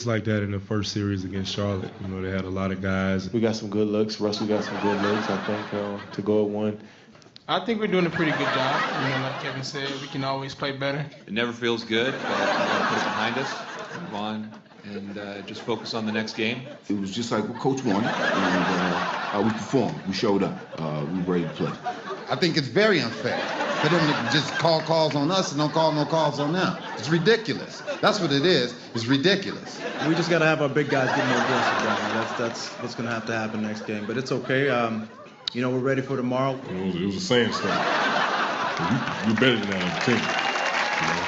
like that in the first series against Charlotte. You know, they had a lot of guys. We got some good looks. Russell got some good looks, I think, to go at one. I think we're doing a pretty good job. You know, like Kevin said, we can always play better. It never feels good, but we got to put it behind us, move on, and just focus on the next game. It was just like what Coach wanted, and we performed. We showed up. We were ready to play. I think it's very unfair for them to just call calls on us and don't call no calls on them. It's ridiculous. That's what it is. It's ridiculous. We just got to have our big guys get more aggressive down. That's what's going to have to happen next game. But it's okay. You know, we're ready for tomorrow. It was a sandstorm. You're better than that on the team. You know?